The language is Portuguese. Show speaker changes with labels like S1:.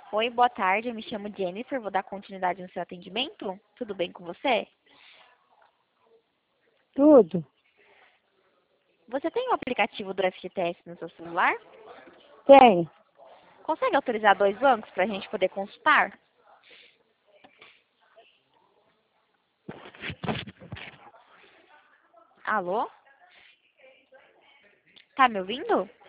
S1: Oi, boa tarde. Eu me chamo Jennifer. Vou dar continuidade no seu atendimento. Tudo bem com você?
S2: Tudo?
S1: Você tem o aplicativo do FGTS no seu celular?
S2: Tem.
S1: Consegue autorizar dois bancos para a gente poder consultar? Alô? Tá me ouvindo?